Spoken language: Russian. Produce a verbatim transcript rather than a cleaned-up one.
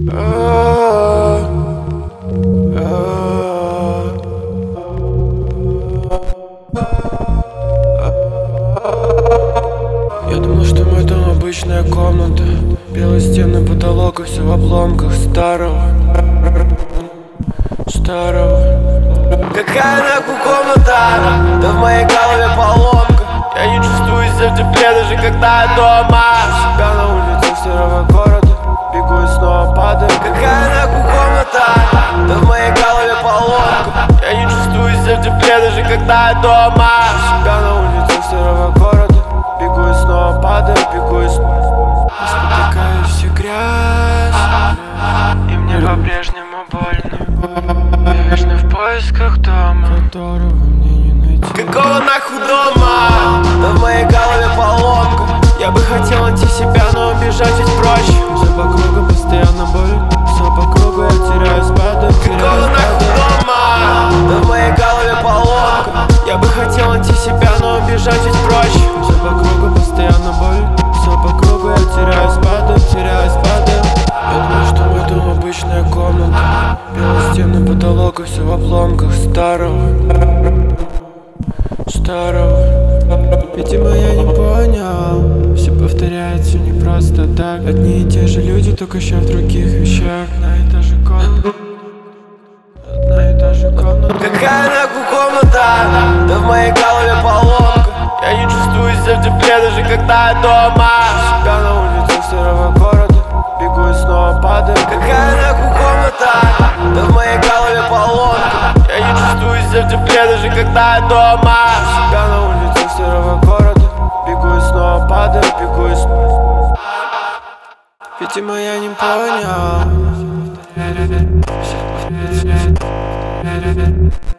Я думал, что мой дом обычная комната, белые стены, потолок и все в обломках старого, старого. Какая нахуй комната? Да в моей голове поломка. Я не чувствую себя в тепле, даже когда я дома. Себя на улице серого города, бегу и снова падаю. Какая нахуй комната? Да в моей голове поломка. Я не чувствую себя в тепле, даже когда я дома. Себя на улице серого города, бегу и снова падаю, бегу и снова. Спотыкаюсь и грязь, и мне по-прежнему больно. Я вечно в поисках дома, которого мне не найти. Какого нахуй дома? Да в моей голове поломка. Я бы хотел найти себя, но убежать ведь проще. Все по кругу, постоянно боль. Все по кругу, я теряюсь, падаю. Какого нахуй дома? Да в моей голове поломка. Я бы хотел найти себя, но убежать ведь проще. Все по кругу, постоянно боль. Все по кругу, я теряюсь, падаю, теряюсь, падаю. Я думаю, что мой дом обычная комната, белые стены, потолок и все в обломках старого, старого. Видимо, я не понял, все повторяется не просто так. Одни и те же люди, только еще в других вещах. Одна и та же комната, одна и та же комната. Какая нахуй комната? Да в моей голове поломка. Я не чувствую себя в тепле, даже когда я дома. Себя на улице серого города, бегу и снова падаю. Какая нахуй комната? Да в моей голове поломка. Я не чувствую себя в тепле, даже когда я дома. Себя на улице серого города, бегу и снова падаю, бегу и снова. Видимо, я не понял.